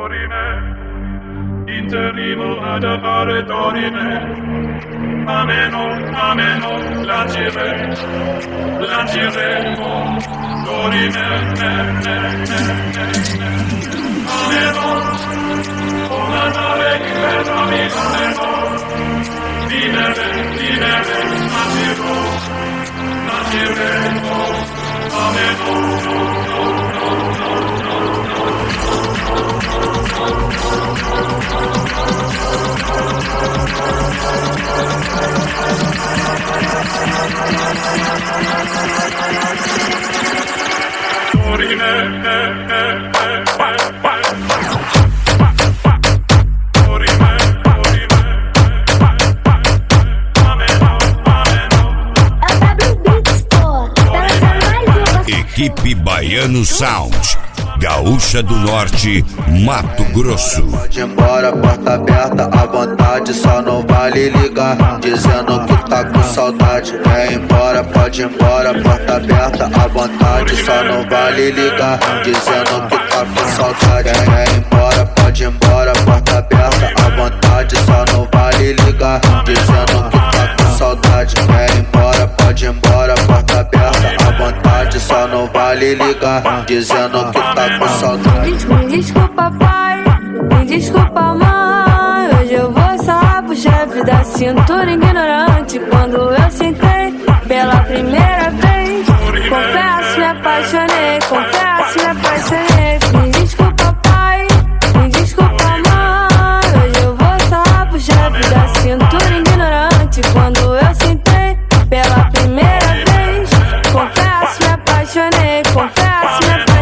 Interrimo ad appare dorime. Ameno, lanciremo, dorime, ameno, una nave che verami ameno, vivere, lanciremo, ameno, Equipe Baiano Sound, Gaúcha do Norte, Mato Grosso. Pode ir embora, porta aberta, à vontade, só não vale ligar, dizendo que tá com saudade. Vem embora, pode ir embora, porta aberta, à vontade, só não vale ligar, dizendo que tá com saudade. Vem embora, pode ir embora, porta aberta, à vontade, só não vale ligar, dizendo que tá com saudade. Vem embora, pode ir embora, porta aberta, à vontade, só não vale ligar, dizendo que tá com saudade. Me desculpa, pai, me desculpa, mãe. Hoje eu vou sarrar pro chefe da cintura ignorante. Quando eu sentei pela primeira vez, confesso, me apaixonei, confesso, me apaixonei. Me desculpa, pai, me desculpa, mãe. Hoje eu vou sarrar pro chefe da cintura ignorante. Quando eu sentei pela primeira vez, confesso, me apaixonei, confesso, me apaixonei.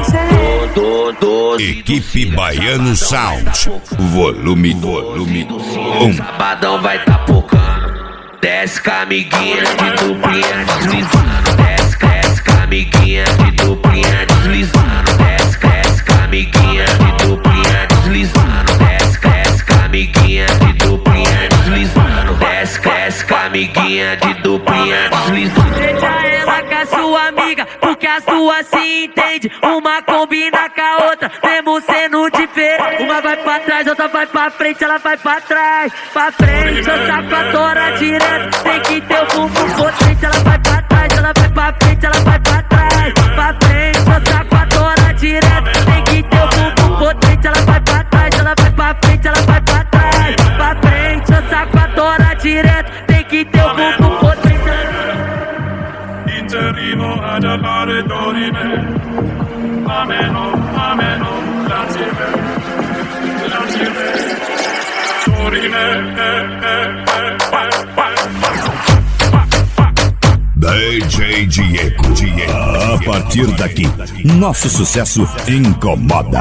Equipe Baiano Sound, volume 1. Sabadão vai tá pocando. Desce com a amiguinha de duplinha deslizando. Desce com a amiguinha de duplinha deslizando. Desce com a amiguinha de duplinha deslizando. Desce com a amiguinha de duplinha deslizando. Desce com a amiguinha de duplinha deslizando. Deixa ela com a sua amiga, porque as duas se entendem. Uma combina com a outra, mesmo sendo diferente. Uma vai pra trás, outra vai pra frente, ela vai pra trás. Pra frente, eu saco a tora direto. Tem que ter o bumbum potente, ela vai pra trás, ela vai pra frente, ela vai pra trás. Pra frente, eu saco a tora direto. Tem que ter o bumbum potente, ela vai pra trás, ela vai pra frente, ela vai pra trás. Pra frente, eu saco a tora direto. Tem que ter o bumbum potente. Interrimo ad appare dorime. Ameno, lanciremo, dorime, DJ Diego. A partir daqui, nosso sucesso incomoda.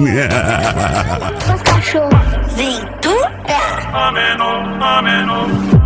Os cachorros vem tudo. ameno.